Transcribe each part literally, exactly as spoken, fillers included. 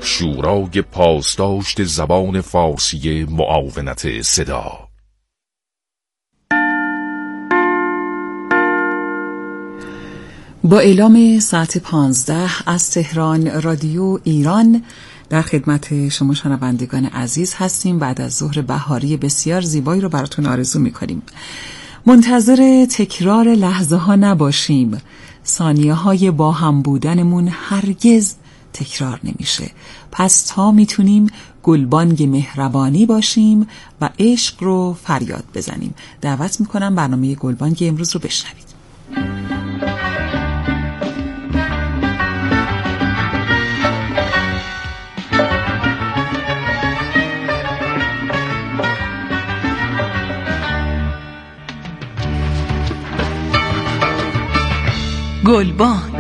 شورای پاسداشت زبان فارسی معاونت صدا. با اعلام ساعت پانزده از تهران رادیو ایران در خدمت شما شنوندگان عزیز هستیم. بعد از ظهر بهاری بسیار زیبایی رو براتون آرزو می‌کنیم. منتظر تکرار لحظه ها نباشیم. ثانیه های با هم بودنمون هرگز تکرار نمیشه. پس تا میتونیم گلبانگ مهربانی باشیم و عشق رو فریاد بزنیم. دعوت میکنم برنامه گلبانگ امروز رو بشنوید. گلبانگ.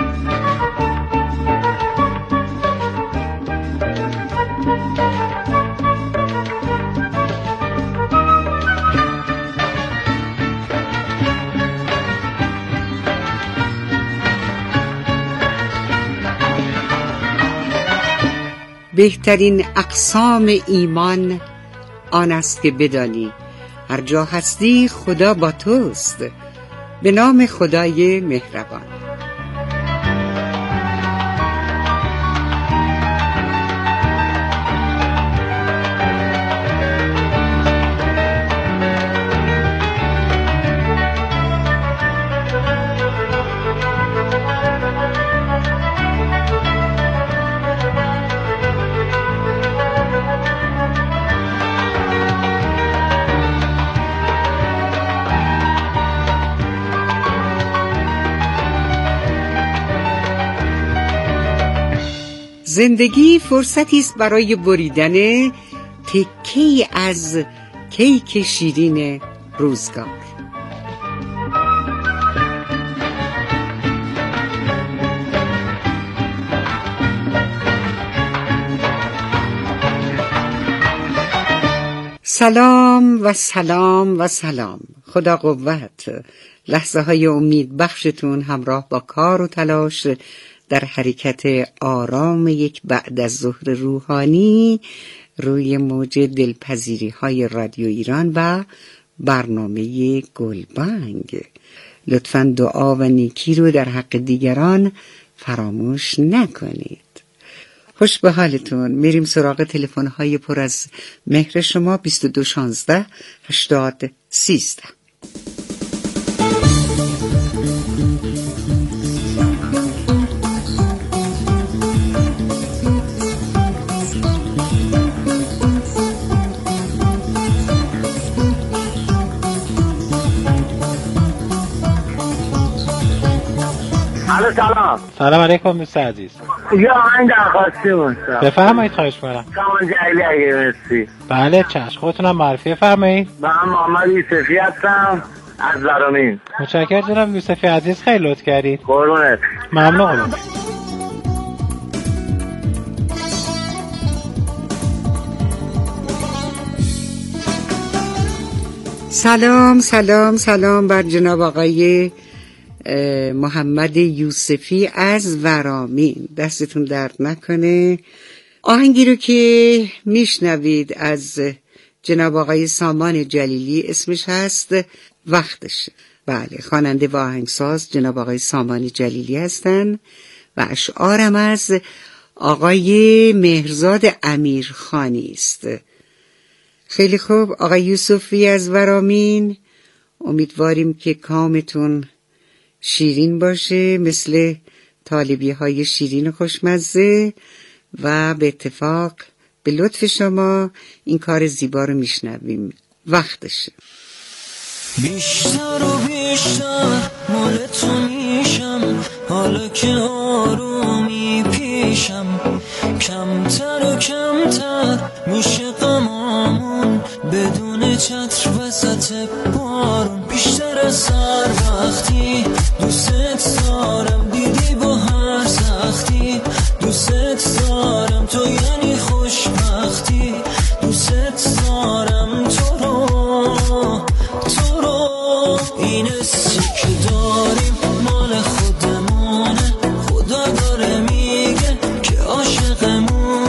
بهترین اقسام ایمان آن است که بدانی هر جا هستی خدا با توست. به نام خدای مهربان. زندگی فرصتی است برای بریدن تکه‌ای از کیک شیرین روزگار. سلام و سلام و سلام. خدا قوت. لحظه های امید بخشتون همراه با کار و تلاش در حرکت آرام یک بعد از ظهر روحانی روی موج دلپذیری های رادیو ایران و برنامه گلبانگ. لطفاً دعا و نیکی رو در حق دیگران فراموش نکنید. خوش به حالتون. میریم سراغ تلفن های پر از مهر شما. بیست و دو شانزده هشتاد سیزده. سلام. سلام علیکم دوست عزیز. یا آهنگ درخواستی بود. بفرمایید. خواهش می‌کنم. سامان جلیلی اگه مرسی. بله چشم. خودتونم معرفی فرمایید. من محمد یوسفی هستم از ورامین. متشکرم جناب یوسفی عزیز، خیلی لطف کردید. قربونت. ممنون قربان. سلام سلام سلام بر جناب آقای محمد یوسفی از ورامین. دستتون درد نکنه. آهنگی رو که میشنوید از جناب آقای سامان جلیلی اسمش هست وقتشه. بله، خواننده و آهنگساز جناب آقای سامان جلیلی هستن و اشعارم از آقای مهرزاد امیرخانی است. خیلی خوب آقای یوسفی از ورامین، امیدواریم که کامتون شیرین باشه مثل طالبی های شیرین و خوشمزه و به اتفاق به لطف شما این کار زیبا رو میشنویم. وقتشه. بیشتر و بیشتر مال تو میشم، حالا که آرومی پیشم، کمتر و کمتر میشه غمامون بدون چتر وسط بارون. بیشتر از سر وقتی دوست دارم، دیدی با هر سختی دوست دارم، تو یعنی خوشبختی دوست دارم، تو رو تو رو. این حسی که داریم مال خودمونه، خدا داره میگه که عاشقمون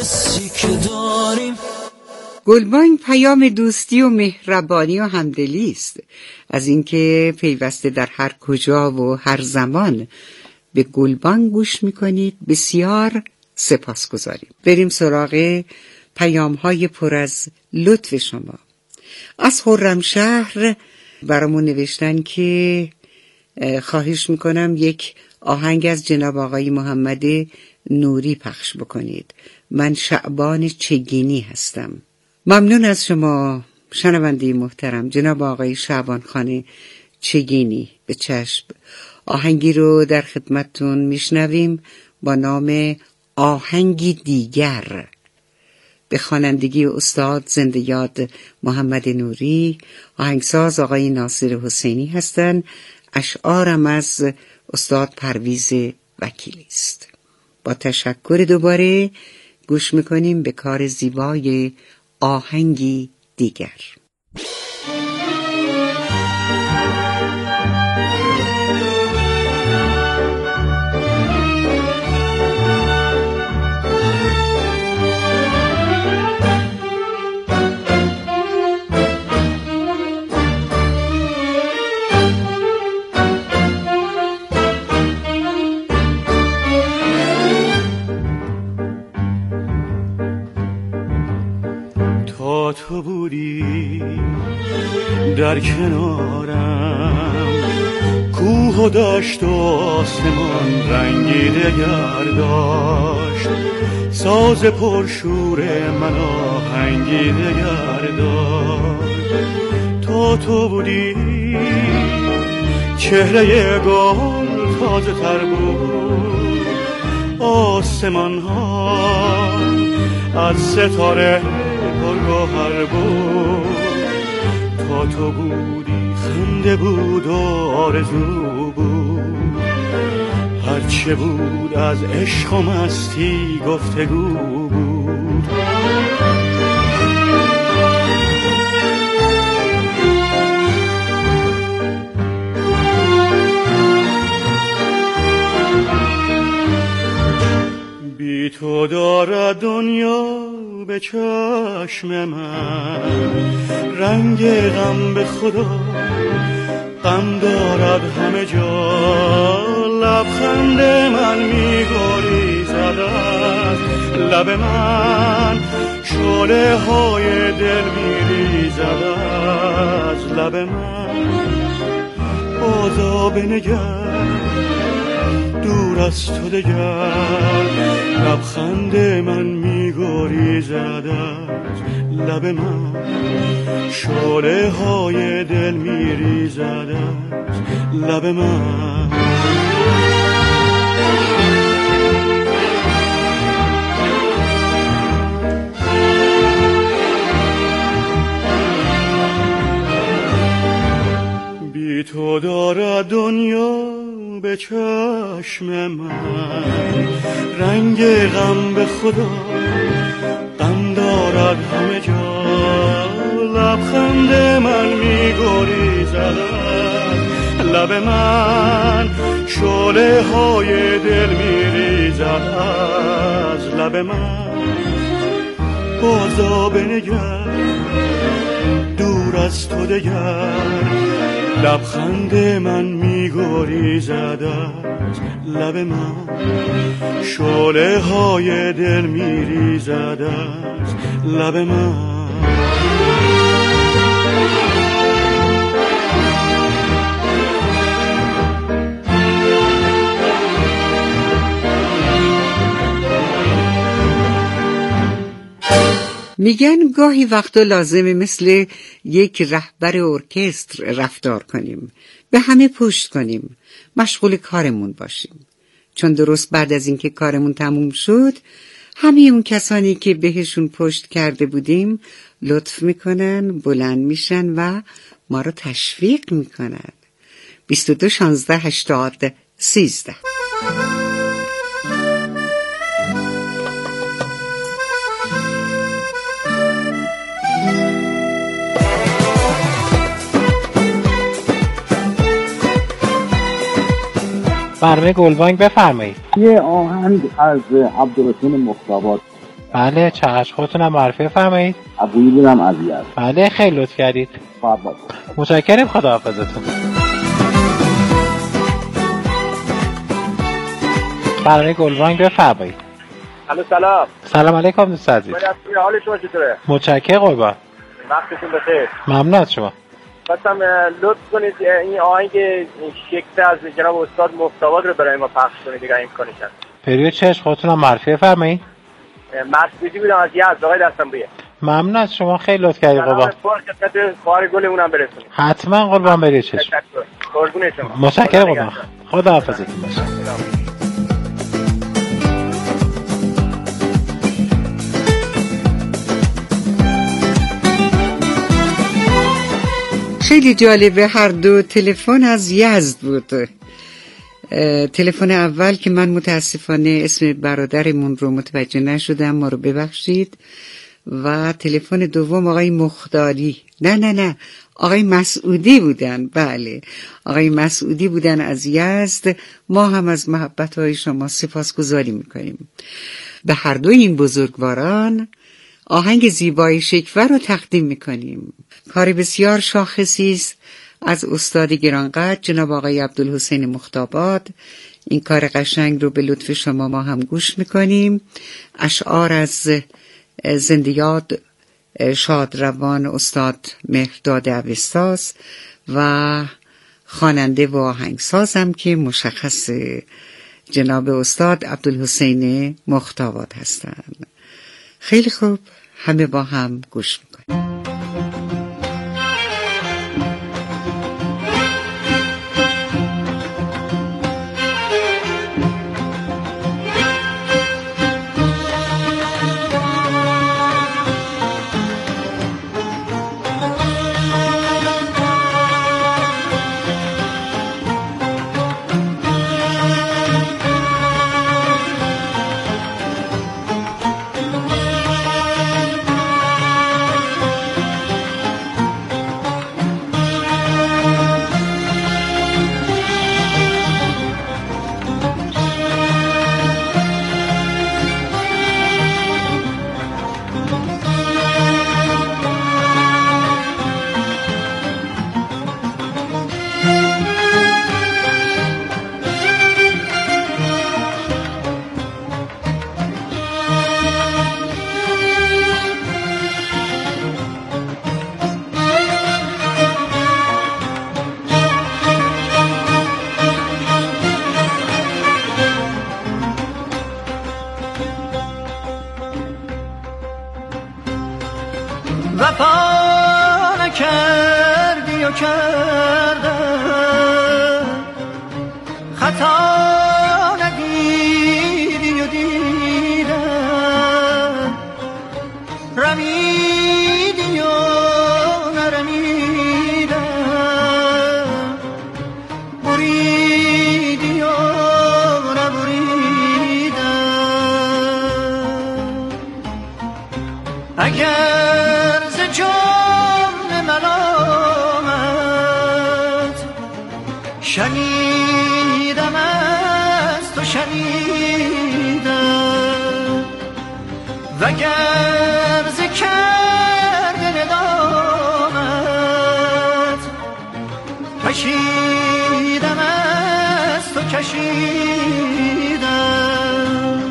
حسی که داریم. گلبانگ پیام دوستی و مهربانی و همدلی است، از اینکه پیوسته در هر کجا و هر زمان به گلبانگ گوش میکنید بسیار سپاسگزاریم. بریم سراغ پیام های پر از لطف شما. از خرمشهر برامون نوشتن که خواهش میکنم یک آهنگ از جناب آقای محمد نوری پخش بکنید. من شعبان چگینی هستم. ممنون از شما شنونده محترم جناب آقای شعبان خان چگینی. به چشم. آهنگی رو در خدمتتون میشنویم با نام آهنگی دیگر، به خوانندگی استاد زنده یاد محمد نوری. آهنگساز آقای ناصر حسینی هستند. اشعارم از استاد پرویز وکیلی است. با تشکر دوباره گوش میکنیم به کار زیبای آهنگی دیگر. تو بودی در کنارم، کوه و دشت و آسمان رنگی دگر داشت، ساز پرشور من آهنگی دگر داشت. تا تو بودی چهره گل تازه تر بود، آسمان ها از ستاره پرگوهر بود. تا تو بودی خنده بود و آرزو بود، هرچه بود از عشق و مستی گفتگو بود. بی تو دارد دنیا به چشم من رنگ غم، به خدا غم دارد همه جا. لبخند من می‌گریزد از لب من، شعله های دل می‌ریزد از لب من. بازا بنگر دور از تو دگر، لبخند من می‌گریزد از لب من، شعله های دل می‌ریزد از لب من. بی تو دارد دنیا به چشم من رنگ غم، به خدا غم دارد همه جا. لبخند من می‌گریزد از لب من، شعله های دل می‌ریزد از لب من. بازا بنگر دور از تو دگر، لبخند من می‌گریزد از لب من، شعله های دل می‌ریزد از لب من. میگن گاهی وقتا لازمه مثل یک رهبر ارکستر رفتار کنیم، به همه پشت کنیم، مشغول کارمون باشیم، چون درست بعد از اینکه کارمون تموم شد همه اون کسانی که بهشون پشت کرده بودیم لطف میکنن، بلند میشن و ما رو تشویق میکنن. بیست و دو شانزده هشتاد سیزده. برنامه گلبانگ بفرمایید. یه آهنگ از عبدالرحیم مختابات بله چشم، خودتونم معرفی فرمایید. ابویی بودم از یزد. بله خیلی لطف کردید. متشکرم، خداحافظتون. برای گلرنگ بفرمایید. الو سلام. سلام علیکم دوست عزیز. حال شما چطوره؟ متشکرم قربان. وقتتون بخیر. ممنون از شما. خواستم لطف کنید این آهنگ شکل از جناب استاد مفتاباد رو برای ما پخش کنید دیگه امکانش هست. پریود چشم، خودتونم معرفی فرمایید. مسعودی بودم از یزد، آقای دستنبویه. ممنون از شما، خیلی لطف کردید قربان. سلام خدمت خواهر گلمونم برسونید. حتما قربان برید چشم. قربون شما. متشکرم قربان. خداحافظتون باشه. خیلی جالبه، هر دو تلفن از یزد بود. تلفن اول که من متاسفانه اسم برادرمون رو متوجه نشدم، ما رو ببخشید، و تلفن دوم آقای مختاری، نه نه نه آقای مسعودی بودن. بله آقای مسعودی بودن از یزد. ما هم از محبت‌های شما سپاسگزاری میکنیم. به هر دو این بزرگواران آهنگ زیبای شکوه رو تقدیم میکنیم. کار بسیار شاخصی است از استاد گرانقدر جناب آقای عبدالحسین مختاباد. این کار قشنگ رو به لطف شما ما هم گوش میکنیم. اشعار از زندیات شادروان استاد مهرداد اوستاس و خواننده و آهنگسازم که مشخص جناب استاد عبدالحسین مختاباد هستند. خیلی خوب، همه با هم گوش میکنیم. وفا نکردی و کردم، خطا ندیدی و دیدم، رمیدی و نرمیدم، بریدی و نبریدم. اگر شنیدم از تو شنیدم، وگر ز کرد ندامت کشیدم از تو کشیدم.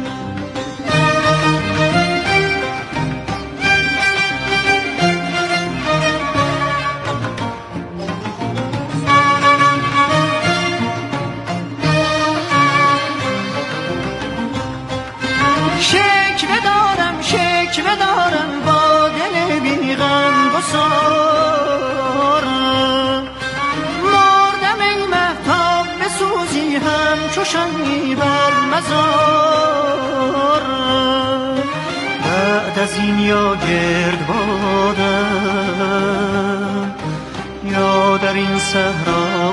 شکوه دارم شکوه دارم با دل بی غم گسارم، مردم ای مهتاب بسوزی همچو شمعی بر مزارم. بعد از این یا گرد بادم یا در این صحرا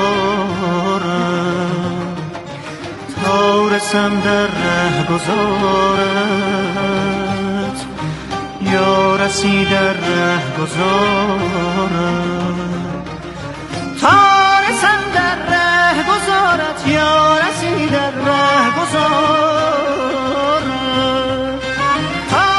بارم، تا رسم در ره گذارت یا رسی در ره گذارت، تا رسم در ره گذارت یا رسی در ره گذارت، تا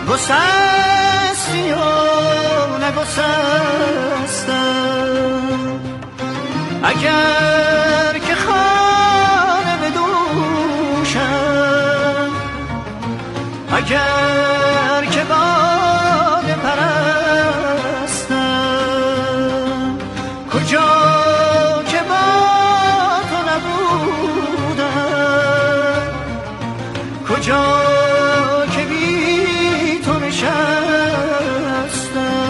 گسستی و نگسستم اگر که خانه بدوشم اگر که باده پرستم کجا که با تو نبودم کجا که بی تو نشستم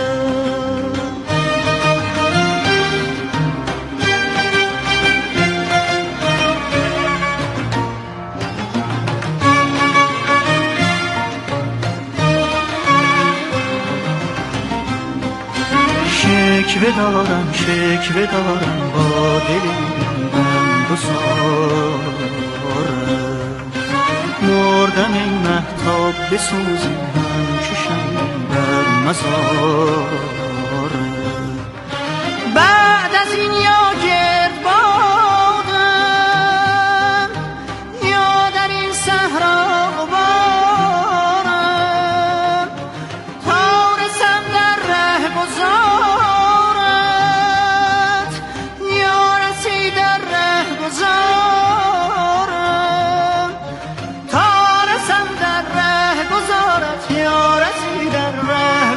شکوه دارم شکوه دارم با دل بند و سارم مردم این مهتاب بسوزم همچو شمع بر مزارم بعد از این یا گرد بادم یا در این صحرا غبارم تا رسم در ره گذارت یا رسی در ره گذارم تا رسم در ره گذارت یا رسی در ره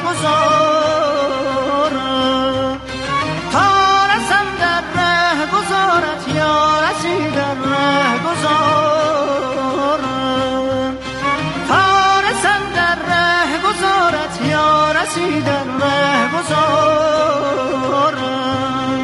گذارم تا رسم در ره گذارت یا رسی در ره گذارم تا رسم در ره گذارت یا رسی در ره گذارم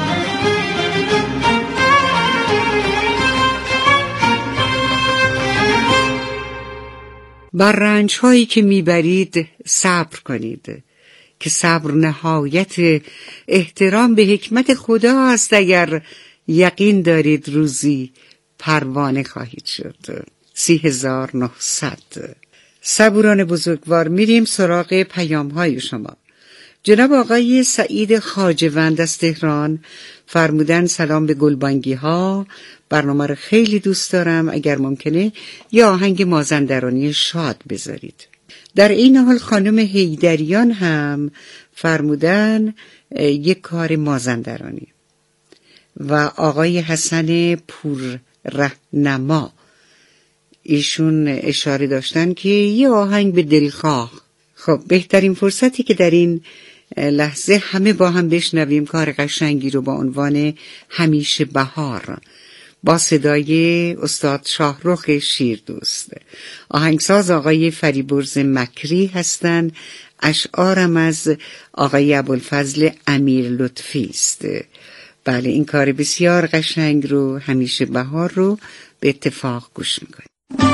بر رنج هایی که میبرید صبر کنید که صبر نهایت احترام به حکمت خدا است. اگر یقین دارید روزی پروانه خواهید شد. سی هزار و نهصد. صبوران بزرگوار، میریم سراغ پیام های شما. جناب آقای سعید خواجه‌وند از تهران فرمودن سلام به گلبانگی ها، برنامه رو خیلی دوست دارم، اگر ممکنه یا آهنگ مازندرانی شاد بذارید. در این حال خانم حیدریان هم فرمودن یک کار مازندرانی و آقای حسن پور رهنما ایشون اشاره داشتن که یه آهنگ به دلخواه. خب بهترین فرصتی که در این لحظه همه با هم بشنویم کار قشنگی رو با عنوان همیشه بهار با صدای استاد شاهرخ شیردوست. آهنگساز آقای فریبرز مکری هستند. اشعارم از آقای ابوالفضل امیر لطفی است. بله، این کار بسیار قشنگ رو همیشه بهار رو به اتفاق گوش میکنیم.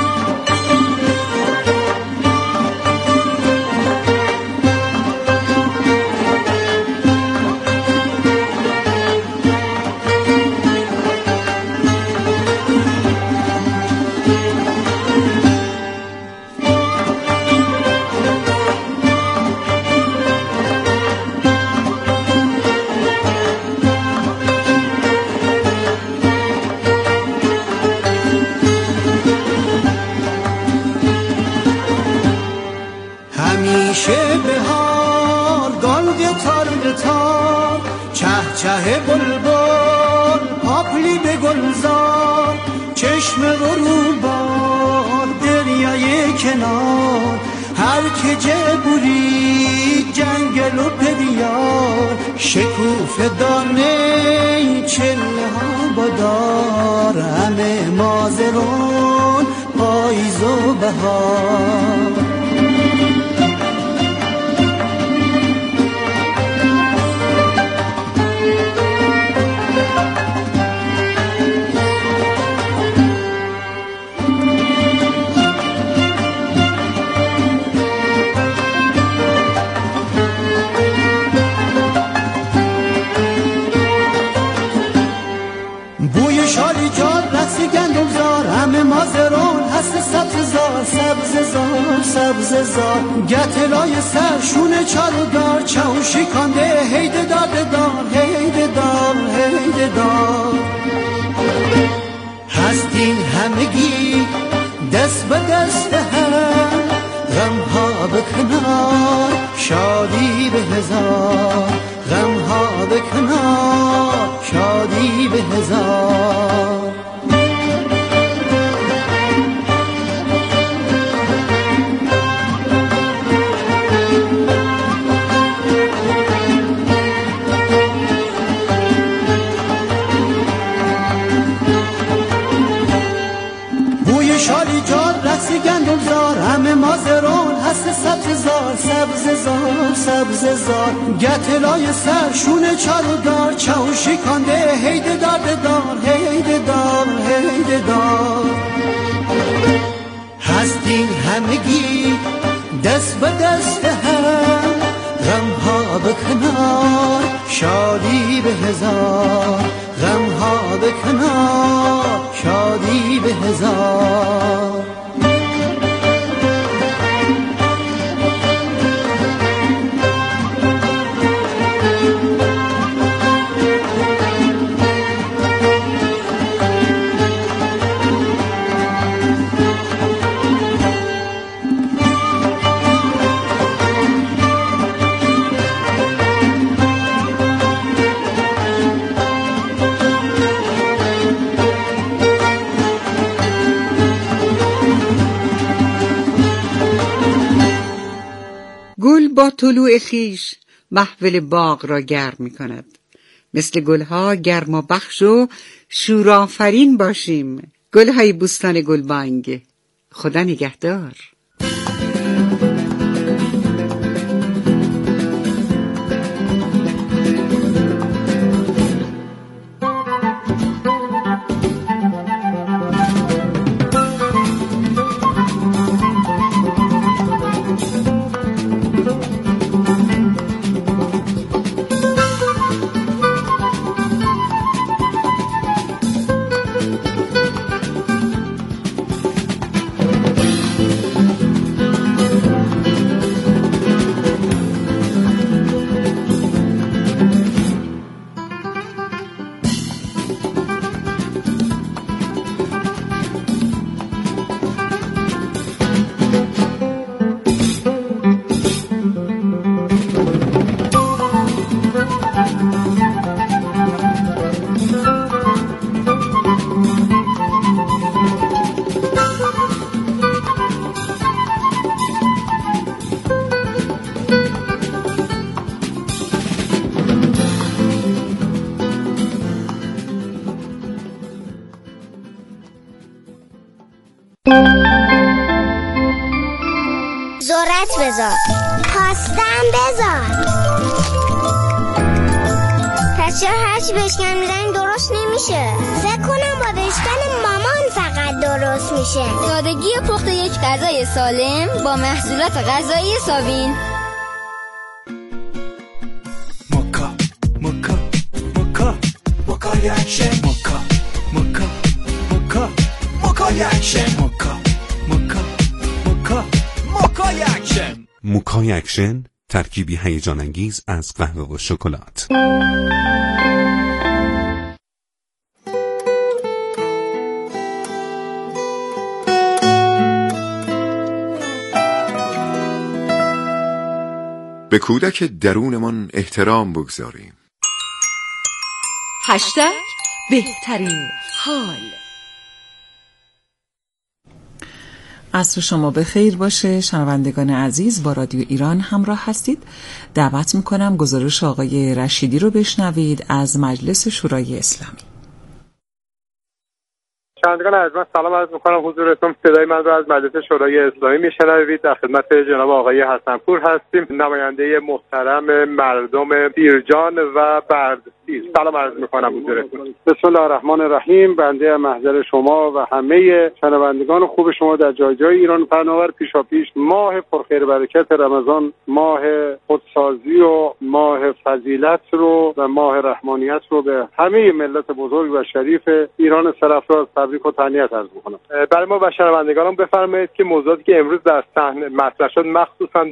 چه بلبل پاپلی به گلزار چشم غروبار دریای کنار هر که جبوری جنگل و پدیار شکوف دانه چله ها بدار همه مازرون پاییز و بهار سبز زار سبز زار گتلای سر شونه چارودار چاوشی کانده هیده داده دار هیده دار هیده دار هستین همگی دست به دست هم غم ها به کنار شادی به هزار غم ها به کنار شادی به هزار شالی جار رقص گندم زار همه مازرون هست سبز زار سبز زار سبز زار گتلای سر شونه چارو دار چاوشی کانده هیده دارد دار هیده دار هیده دار هستین همگی دست به دست هم غم ها به کنار شادی به هزار غم ها به کنار شادی به هزار گل با طلوع خویش محفل باغ را گرم می کند. مثل گلها گرما بخش و شورآفرین باشیم. گلهای بوستان گلبانگ. خدا نگهدار. ذرت بذار پاستم بذار پس چرا هرچی بشکن میزنی درست نمیشه؟ فکر کنم با بشکن مامان فقط درست میشه. سادگی پخت یک غذای سالم با محصولات غذایی ساوین. موکا موکا موکا موکا یکشن موکا موکا موکا موکا یکشن موکا موکا موکا موکا یکشن موکا یکشن ترکیبی هیجان انگیز از قهوه و شکلات. به کودک درونمان احترام بگذاریم. هشتگ بهترین حال. عصر شما بخیر باشه شنوندگان عزیز. با رادیو ایران همراه هستید. دعوت میکنم گزارش آقای رشیدی رو بشنوید از مجلس شورای اسلامی. شنوندگان عزیز من سلام عرض میکنم حضورتون. صدای من رو از مجلس شورای اسلامی میشنوید. در خدمت جناب آقای حسنپور هستیم، نماینده محترم مردم بیرجان و بردسیر. سلام عرض میکنم حضورتون. بسم الله الرحمن الرحیم. بنده محضر شما و همه شنوندگان خوب شما در جای جای ایران پهناور پیشاپیش ماه پرخیر برکت رمضان، ماه خودسازی و ماه فضیلت رو و ماه رحمانیت رو به همه ملت بزرگ و شریف ایران سرافراز تبریک و تهنیت عرض می‌کنم. برای ما و شنوندگانم بفرمایید که موضوعاتی که امروز در صحنه مطرح شد، مخصوصاً بحث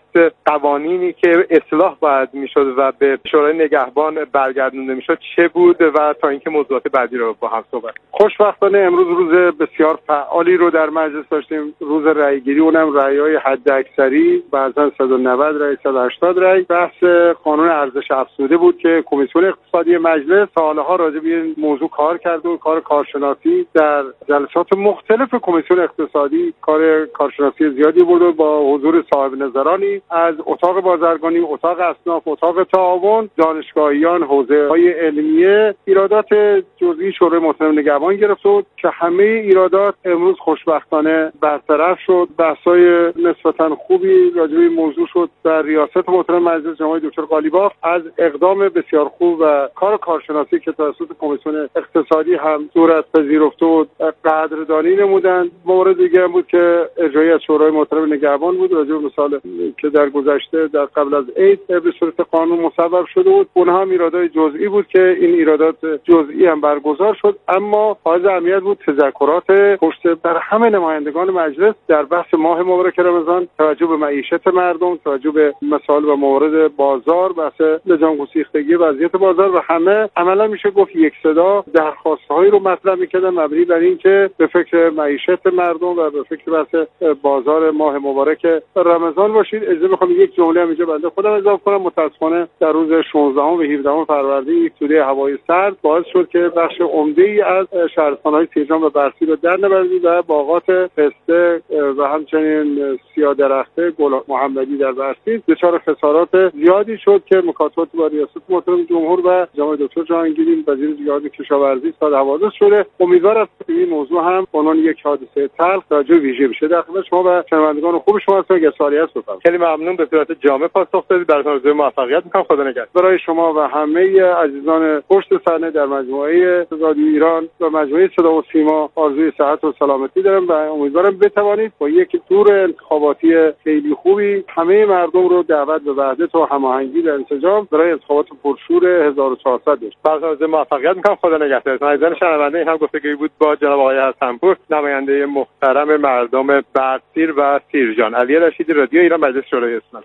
قوانینی که اصلاح باید میشد و به شورای نگهبان برگردونده میشد چه بود و تا اینکه موضوعات بعدی رو با هم صحبت. خوشبختانه امروز روز بسیار فعالی رو در مجلس داشتیم. روز رأیگیری، اونم رأی‌های حداکثری، بعضا صد و نود رأی، صد و هشتاد رأی. بحث قانون ارزش افزوده بود که کمیسیون اقتصادی مجلس سالها راجع به این موضوع کار کرده و کار کارشناسی در جلسات مختلف کمیسیون اقتصادی کار کارشناسی زیادی بود و با حضور صاحب نظرانی از اتاق بازرگانی، اتاق اصناف، اتاق تعاون، دانشگاهیان، حوزه‌های علمیه ایرادات جزئی شورای محترم نگهبان گرفت بود که همه ایرادات امروز خوشبختانه برطرف شد. بحث‌های نسبتاً خوبی راجع به این موضوع شد و ریاست محترم مجلس جناب دکتر قالیباف از اقدام بسیار خوب و کار کارشناسی که توسط کمیسیون اقتصادی هم صورت پذیرفته بود قدردانی نمودند. مورد دیگه بود که اجرایی از شورای محترم نگهبان بود راجع به مثال که در گذشته در قبل از عید به صورت قانون مصوب شده بود. اونها هم ایرادات جزئی بود که این ایرادات جزئی هم برگزار شد، اما حائز اهمیت بود تذکرات پشت بر همه نمایندگان مجلس در بحث ماه مبارک رمضان، توجه به معیشت مردم، توجه به مسائل و موارد بازار، بحث لجام گسیختگی وضعیت بازار و همه عملا میشه گفت یک صدا درخواست‌هایی رو مطرح می‌کردن مبنی بر اینکه به فکر معیشت مردم و به فکر بحث بازار ماه مبارک رمضان باشید. اجازه بخوام یک جمله هم اینجا بنده خودم اضافه کنم. متأسفانه در روز شانزدهم و هفدهم فروردین یک توده هوای سرد باعث شد که بخش عمده‌ای از شهرستان‌های تهران و برسی رو در نوردید و باغات پسته و همچنین سیاه درخته گل محمدی در برسی دچار خسارات زیادی شد که مکاتبات با ریاست محترم جمهور و جناب دکتر جهانگیری وزیر جهاد کشاورزی صادر حوادث شده. امیدوارم که این موضوع هم به عنوان یک حادثه تلخ توجه ویژه بشه. در خدمت شما و شنوندگان خوب شما هستم که سوالی هست بفرمایید. خیلی ممنون، به صورت جامع پاسخ دادید. براتون آرزوی موفقیت می‌کنم. خدا نگهدار. برای شما و همه عزیزان پشت صحنه در مجموعه رادیو ایران و مجموعه صدا و سیما آرزوی صحت و سلامتی دارم و امیدوارم بتوانید با یک دور انتخاباتی خیلی خوبی همه مردم رو دعوت به وحدت و هماهنگی در انسجام برای انتخابات پرشور هزار و چهارصد داشت. براتون آرزوی موفقیت می‌کنم. خدا نگهدار. عزیزان شنونده، این هم گفتگویی بود با جناب آقای حسن‌پور، نماینده محترم مردم بردسیر و سیرجان. علی رشیدی، رادیو ایران، مجلس شورای اسلامی.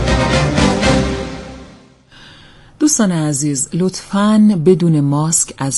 دوستان عزیز، لطفاً بدون ماسک از